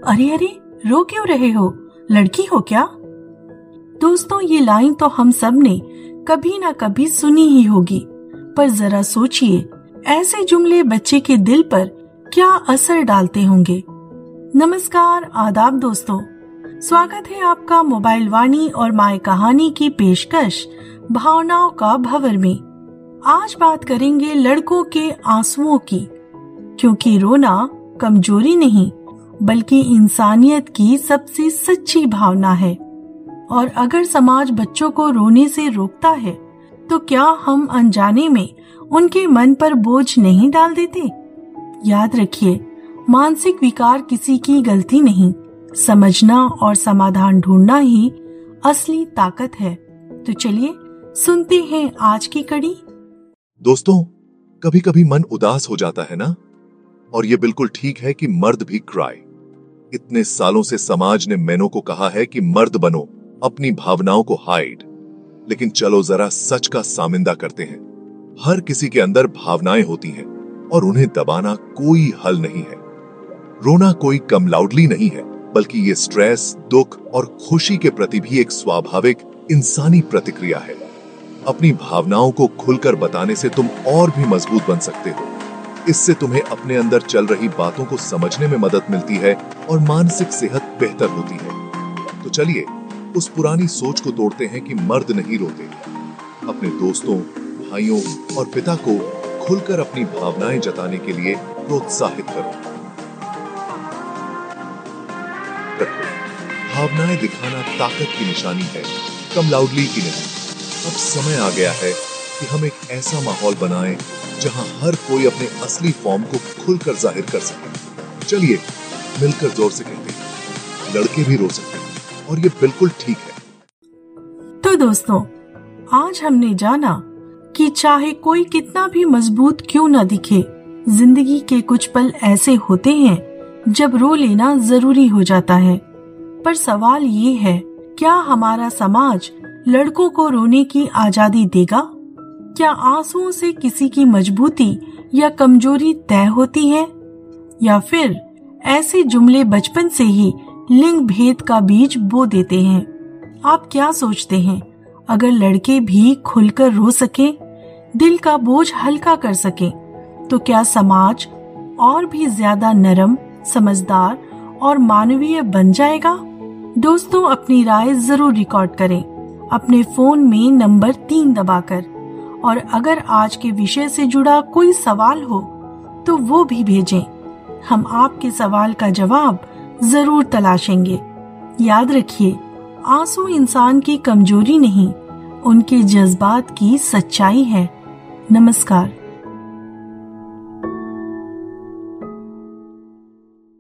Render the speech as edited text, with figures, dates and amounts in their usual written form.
अरे अरे, रो क्यों रहे हो? लड़की हो क्या? दोस्तों, ये लाइन तो हम सब ने कभी ना कभी सुनी ही होगी, पर जरा सोचिए, ऐसे जुमले बच्चे के दिल पर क्या असर डालते होंगे। नमस्कार, आदाब दोस्तों, स्वागत है आपका मोबाइल वाणी और माय कहानी की पेशकश भावनाओं का भंवर में। आज बात करेंगे लड़कों के आंसुओं की, क्योंकि रोना कमजोरी नहीं बल्कि इंसानियत की सबसे सच्ची भावना है। और अगर समाज बच्चों को रोने से रोकता है तो क्या हम अनजाने में उनके मन पर बोझ नहीं डाल देते? याद रखिए, मानसिक विकार किसी की गलती नहीं, समझना और समाधान ढूंढना ही असली ताकत है। तो चलिए सुनते हैं आज की कड़ी। दोस्तों, कभी कभी मन उदास हो जाता है ना, और ये बिल्कुल ठीक है कि मर्द भी क्राई। इतने सालों से समाज ने मैनों को कहा है कि मर्द बनो, अपनी भावनाओं को हाइड। लेकिन चलो जरा सच का सामिंदा करते हैं। हर किसी के अंदर भावनाएं होती हैं और उन्हें दबाना कोई हल नहीं है। रोना कोई कम लाउडली नहीं है, बल्कि ये स्ट्रेस, दुख और खुशी के प्रति भी एक स्वाभाविक इंसानी प्रतिक्रिया है। अपनी भावनाओं को खुलकर बताने से तुम और भी मजबूत बन सकते हो। इससे तुम्हें अपने अंदर चल रही बातों को समझने में मदद मिलती है और मानसिक सेहत बेहतर होती है। तो चलिए उस पुरानी सोच को तोड़ते हैं कि मर्द नहीं रोते। अपने दोस्तों, भाइयों और पिता को खुलकर अपनी भावनाएं जताने के लिए प्रोत्साहित करो। भावनाएं दिखाना ताकत की निशानी है, कम लाउडली की नहीं। अब समय आ गया है कि हम एक ऐसा माहौल बनाएं जहां हर कोई अपने असली फॉर्म को खुलकर जाहिर कर सके। चलिए मिलकर जोर से कहते हैं, लड़के भी रो सकते हैं और ये बिल्कुल ठीक है। तो दोस्तों, आज हमने जाना कि चाहे कोई कितना भी मजबूत क्यों न दिखे, जिंदगी के कुछ पल ऐसे होते हैं जब रो लेना जरूरी हो जाता है। पर सवाल ये है, क्या हमारा समाज लड़कों को रोने की आजादी देगा? क्या आंसुओं से किसी की मजबूती या कमजोरी तय होती है? या फिर ऐसे जुमले बचपन से ही लिंग भेद का बीज बो देते हैं? आप क्या सोचते हैं, अगर लड़के भी खुलकर रो सके, दिल का बोझ हल्का कर सके, तो क्या समाज और भी ज्यादा नरम, समझदार और मानवीय बन जाएगा? दोस्तों, अपनी राय जरूर रिकॉर्ड करें अपने फोन में नंबर 3 दबाकर। और अगर आज के विषय से जुड़ा कोई सवाल हो तो वो भी भेजें। हम आपके सवाल का जवाब जरूर तलाशेंगे। याद रखिए, आंसू इंसान की कमजोरी नहीं, उनके जज्बात की सच्चाई है। नमस्कार।